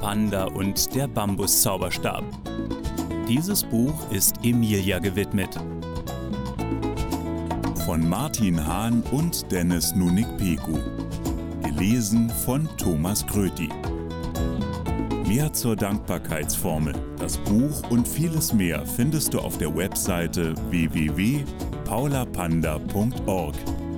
Panda und der Bambuszauberstab. Dieses Buch ist Emilia gewidmet. Von Martin Hahn und Dennis Nunik-Peku. Gelesen von Thomas Kröti. Mehr zur Dankbarkeitsformel, das Buch und vieles mehr findest du auf der Webseite www.paulapanda.org.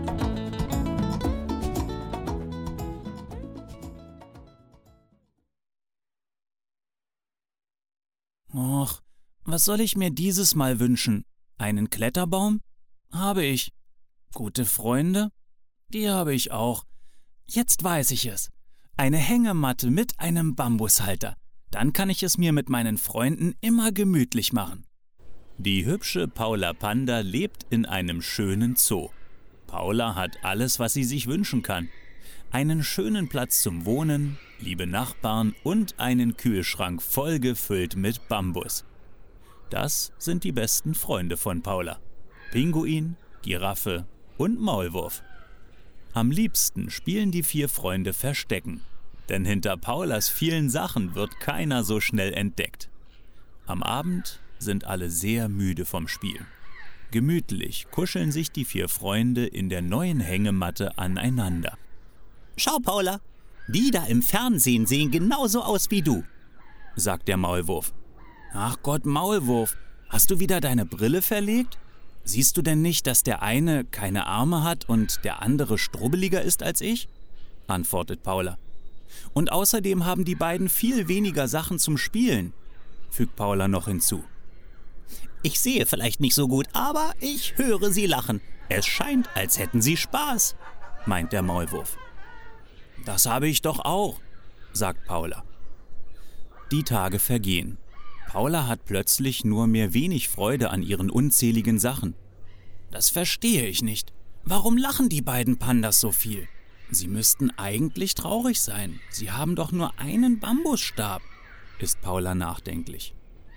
Och, was soll ich mir dieses Mal wünschen? Einen Kletterbaum? Habe ich. Gute Freunde? Die habe ich auch. Jetzt weiß ich es. Eine Hängematte mit einem Bambushalter. Dann kann ich es mir mit meinen Freunden immer gemütlich machen. Die hübsche Paula Panda lebt in einem schönen Zoo. Paula hat alles, was sie sich wünschen kann. Einen schönen Platz zum Wohnen, liebe Nachbarn und einen Kühlschrank voll gefüllt mit Bambus. Das sind die besten Freunde von Paula. Pinguin, Giraffe und Maulwurf. Am liebsten spielen die 4 Freunde Verstecken, denn hinter Paulas vielen Sachen wird keiner so schnell entdeckt. Am Abend sind alle sehr müde vom Spiel. Gemütlich kuscheln sich die 4 Freunde in der neuen Hängematte aneinander. Schau, Paula, die da im Fernsehen sehen genauso aus wie du, sagt der Maulwurf. Ach Gott, Maulwurf, hast du wieder deine Brille verlegt? Siehst du denn nicht, dass der eine keine Arme hat und der andere strubbeliger ist als ich? Antwortet Paula. Und außerdem haben die beiden viel weniger Sachen zum Spielen, fügt Paula noch hinzu. Ich sehe vielleicht nicht so gut, aber ich höre sie lachen. Es scheint, als hätten sie Spaß, meint der Maulwurf. Das habe ich doch auch, sagt Paula. Die Tage vergehen. Paula hat plötzlich nur mehr wenig Freude an ihren unzähligen Sachen. Das verstehe ich nicht. Warum lachen die beiden Pandas so viel? Sie müssten eigentlich traurig sein. Sie haben doch nur einen Bambusstab, ist Paula nachdenklich.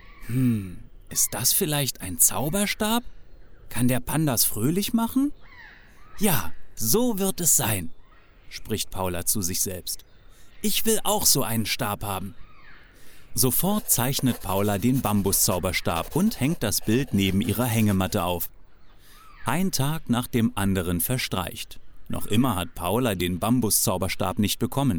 Ist das vielleicht ein Zauberstab? Kann der Pandas fröhlich machen? Ja, so wird es sein, spricht Paula zu sich selbst. Ich will auch so einen Stab haben. Sofort zeichnet Paula den Bambuszauberstab und hängt das Bild neben ihrer Hängematte auf. Ein Tag nach dem anderen verstreicht. Noch immer hat Paula den Bambuszauberstab nicht bekommen.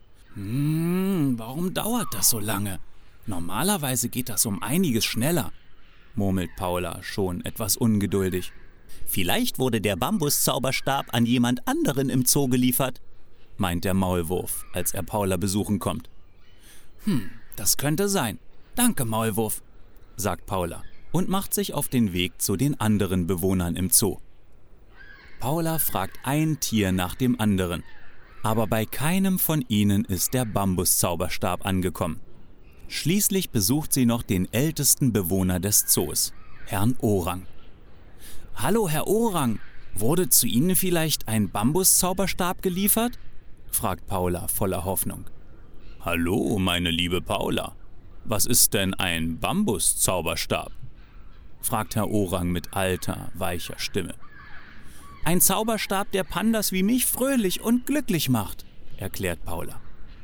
Warum dauert das so lange? Normalerweise geht das um einiges schneller, murmelt Paula, schon etwas ungeduldig. Vielleicht wurde der Bambuszauberstab an jemand anderen im Zoo geliefert, meint der Maulwurf, als er Paula besuchen kommt. Das könnte sein. Danke, Maulwurf, sagt Paula und macht sich auf den Weg zu den anderen Bewohnern im Zoo. Paula fragt ein Tier nach dem anderen, aber bei keinem von ihnen ist der Bambuszauberstab angekommen. Schließlich besucht sie noch den ältesten Bewohner des Zoos, Herrn Orang. Hallo, Herr Orang, wurde zu Ihnen vielleicht ein Bambuszauberstab geliefert? Fragt Paula voller Hoffnung. Hallo, meine liebe Paula. Was ist denn ein Bambuszauberstab? Fragt Herr Orang mit alter, weicher Stimme. Ein Zauberstab, der Pandas wie mich fröhlich und glücklich macht, erklärt Paula.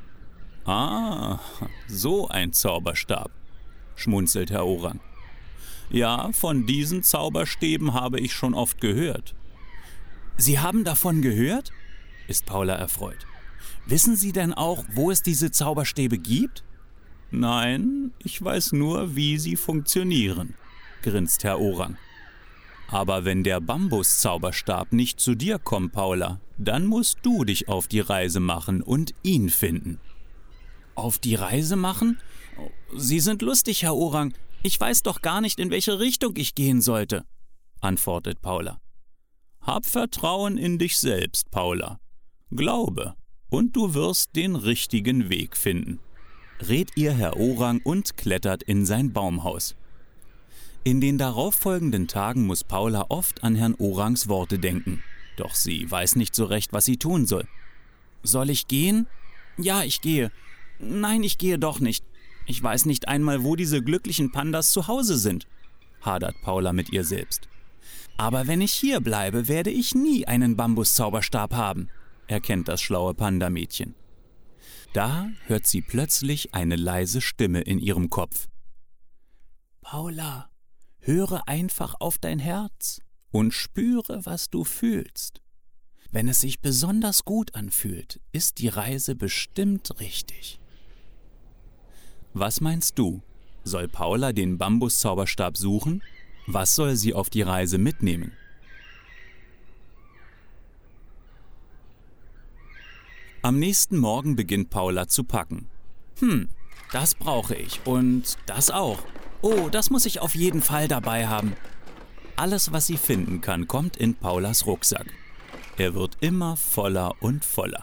Ah, so ein Zauberstab, schmunzelt Herr Orang. Ja, von diesen Zauberstäben habe ich schon oft gehört. Sie haben davon gehört? Ist Paula erfreut. Wissen Sie denn auch, wo es diese Zauberstäbe gibt? Nein, ich weiß nur, wie sie funktionieren, grinst Herr Orang. Aber wenn der Bambuszauberstab nicht zu dir kommt, Paula, dann musst du dich auf die Reise machen und ihn finden. Auf die Reise machen? Sie sind lustig, Herr Orang. Ich weiß doch gar nicht, in welche Richtung ich gehen sollte, antwortet Paula. Hab Vertrauen in dich selbst, Paula. Glaube, und du wirst den richtigen Weg finden, rät ihr Herr Orang und klettert in sein Baumhaus. In den darauffolgenden Tagen muss Paula oft an Herrn Orangs Worte denken, doch sie weiß nicht so recht, was sie tun soll. Soll ich gehen? Ja, ich gehe. Nein, ich gehe doch nicht. Ich weiß nicht einmal, wo diese glücklichen Pandas zu Hause sind, hadert Paula mit ihr selbst. Aber wenn ich hier bleibe, werde ich nie einen Bambuszauberstab haben, erkennt das schlaue Pandamädchen. Da hört sie plötzlich eine leise Stimme in ihrem Kopf. »Paula, höre einfach auf dein Herz und spüre, was du fühlst. Wenn es sich besonders gut anfühlt, ist die Reise bestimmt richtig.« Was meinst du? Soll Paula den Bambuszauberstab suchen? Was soll sie auf die Reise mitnehmen? Am nächsten Morgen beginnt Paula zu packen. Das brauche ich und das auch. Oh, das muss ich auf jeden Fall dabei haben. Alles, was sie finden kann, kommt in Paulas Rucksack. Er wird immer voller und voller.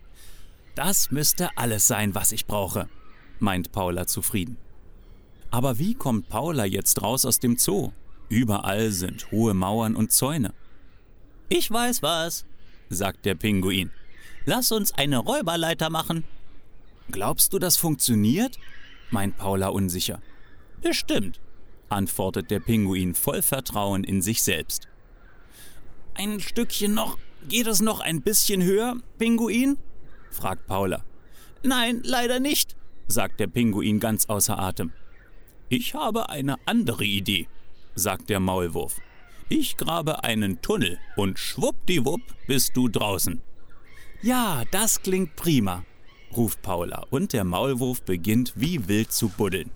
Das müsste alles sein, was ich brauche, meint Paula zufrieden. Aber wie kommt Paula jetzt raus aus dem Zoo? Überall sind hohe Mauern und Zäune. Ich weiß was, sagt der Pinguin. Lass uns eine Räuberleiter machen. Glaubst du, das funktioniert? Meint Paula unsicher. Bestimmt, antwortet der Pinguin voll Vertrauen in sich selbst. Ein Stückchen noch. Geht es noch ein bisschen höher, Pinguin? Fragt Paula. Nein, leider nicht, sagt der Pinguin ganz außer Atem. Ich habe eine andere Idee, sagt der Maulwurf. Ich grabe einen Tunnel und schwuppdiwupp bist du draußen. Ja, das klingt prima, ruft Paula und der Maulwurf beginnt wie wild zu buddeln.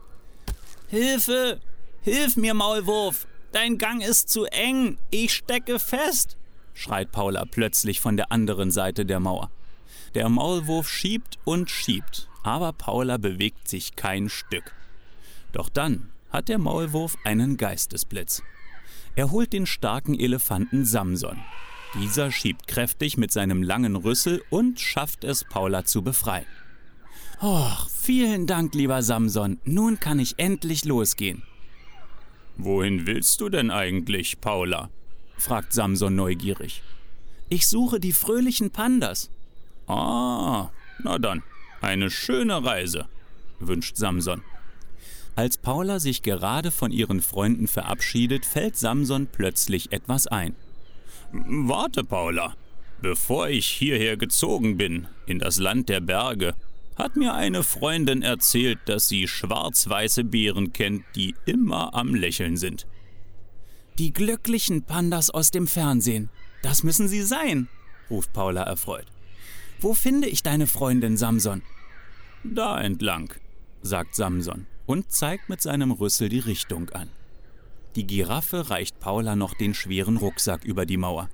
Hilfe! Hilf mir, Maulwurf! Dein Gang ist zu eng! Ich stecke fest! Schreit Paula plötzlich von der anderen Seite der Mauer. Der Maulwurf schiebt und schiebt, aber Paula bewegt sich kein Stück. Doch dann hat der Maulwurf einen Geistesblitz. Er holt den starken Elefanten Samson. Dieser schiebt kräftig mit seinem langen Rüssel und schafft es, Paula zu befreien. »Och, vielen Dank, lieber Samson. Nun kann ich endlich losgehen.« »Wohin willst du denn eigentlich, Paula?« fragt Samson neugierig. »Ich suche die fröhlichen Pandas.« »Ah, na dann, eine schöne Reise«, wünscht Samson. Als Paula sich gerade von ihren Freunden verabschiedet, fällt Samson plötzlich etwas ein. »Warte, Paula, bevor ich hierher gezogen bin, in das Land der Berge, hat mir eine Freundin erzählt, dass sie schwarz-weiße Bären kennt, die immer am Lächeln sind.« »Die glücklichen Pandas aus dem Fernsehen, das müssen sie sein«, ruft Paula erfreut. »Wo finde ich deine Freundin, Samson?« »Da entlang«, sagt Samson und zeigt mit seinem Rüssel die Richtung an. Die Giraffe reicht Paula noch den schweren Rucksack über die Mauer.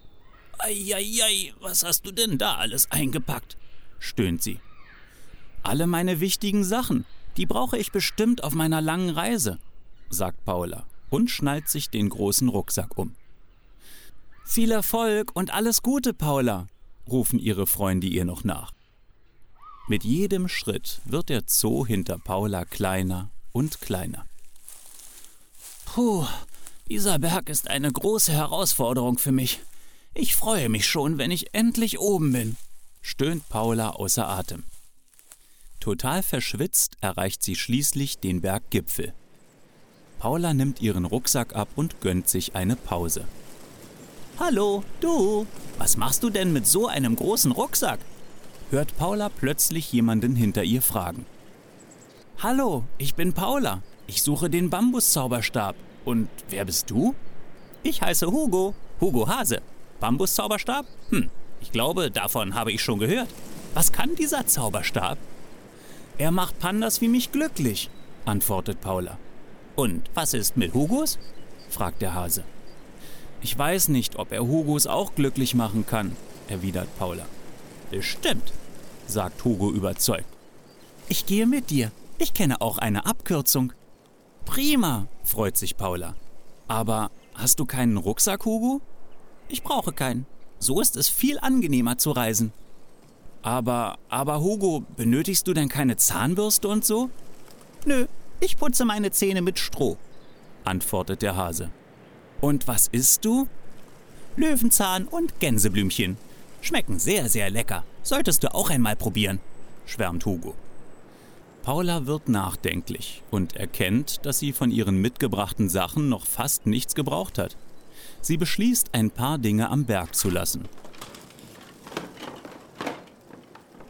»Eieiei, was hast du denn da alles eingepackt?« stöhnt sie. »Alle meine wichtigen Sachen, die brauche ich bestimmt auf meiner langen Reise«, sagt Paula und schnallt sich den großen Rucksack um. »Viel Erfolg und alles Gute, Paula«, rufen ihre Freunde ihr noch nach. Mit jedem Schritt wird der Zoo hinter Paula kleiner und kleiner. Puh, dieser Berg ist eine große Herausforderung für mich. Ich freue mich schon, wenn ich endlich oben bin«, stöhnt Paula außer Atem. Total verschwitzt erreicht sie schließlich den Berggipfel. Paula nimmt ihren Rucksack ab und gönnt sich eine Pause. »Hallo, du, was machst du denn mit so einem großen Rucksack?« hört Paula plötzlich jemanden hinter ihr fragen. »Hallo, ich bin Paula. Ich suche den Bambuszauberstab. Und wer bist du?« »Ich heiße Hugo, Hugo Hase. Bambuszauberstab? Ich glaube, davon habe ich schon gehört. Was kann dieser Zauberstab?« »Er macht Pandas wie mich glücklich«, antwortet Paula. »Und was ist mit Hugos?« fragt der Hase. »Ich weiß nicht, ob er Hugos auch glücklich machen kann«, erwidert Paula. »Bestimmt«, sagt Hugo überzeugt. »Ich gehe mit dir. Ich kenne auch eine Abkürzung.« »Prima«, freut sich Paula. »Aber hast du keinen Rucksack, Hugo?« »Ich brauche keinen. So ist es viel angenehmer zu reisen.« Aber Hugo, benötigst du denn keine Zahnbürste und so?« »Nö, ich putze meine Zähne mit Stroh«, antwortet der Hase. »Und was isst du?« »Löwenzahn und Gänseblümchen. Schmecken sehr, sehr lecker. Solltest du auch einmal probieren«, schwärmt Hugo. Paula wird nachdenklich und erkennt, dass sie von ihren mitgebrachten Sachen noch fast nichts gebraucht hat. Sie beschließt, ein paar Dinge am Berg zu lassen.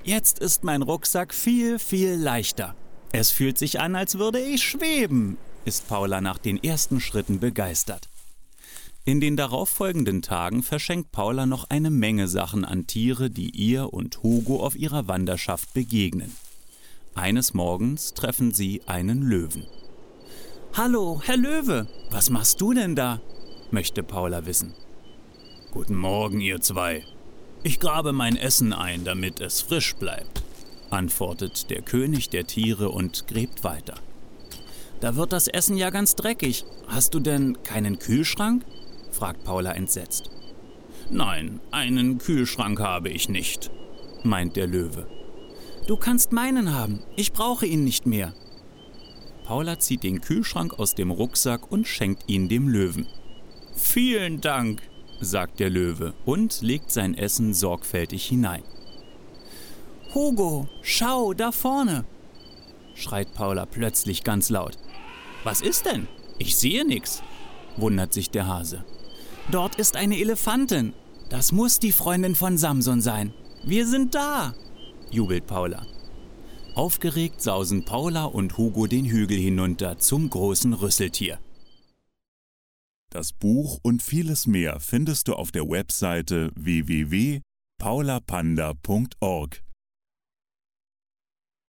Jetzt ist mein Rucksack viel, viel leichter. Es fühlt sich an, als würde ich schweben, ist Paula nach den ersten Schritten begeistert. In den darauffolgenden Tagen verschenkt Paula noch eine Menge Sachen an Tiere, die ihr und Hugo auf ihrer Wanderschaft begegnen. Eines Morgens treffen sie einen Löwen. »Hallo, Herr Löwe, was machst du denn da?« möchte Paula wissen. »Guten Morgen, ihr zwei. Ich grabe mein Essen ein, damit es frisch bleibt«, antwortet der König der Tiere und gräbt weiter. »Da wird das Essen ja ganz dreckig. Hast du denn keinen Kühlschrank?« fragt Paula entsetzt. »Nein, einen Kühlschrank habe ich nicht«, meint der Löwe. »Du kannst meinen haben. Ich brauche ihn nicht mehr.« Paula zieht den Kühlschrank aus dem Rucksack und schenkt ihn dem Löwen. »Vielen Dank«, sagt der Löwe und legt sein Essen sorgfältig hinein. »Hugo, schau, da vorne«, schreit Paula plötzlich ganz laut. »Was ist denn? Ich sehe nichts«, wundert sich der Hase. »Dort ist eine Elefantin. Das muss die Freundin von Samson sein. Wir sind da«, jubelt Paula. Aufgeregt sausen Paula und Hugo den Hügel hinunter zum großen Rüsseltier. Das Buch und vieles mehr findest du auf der Webseite www.paulapanda.org.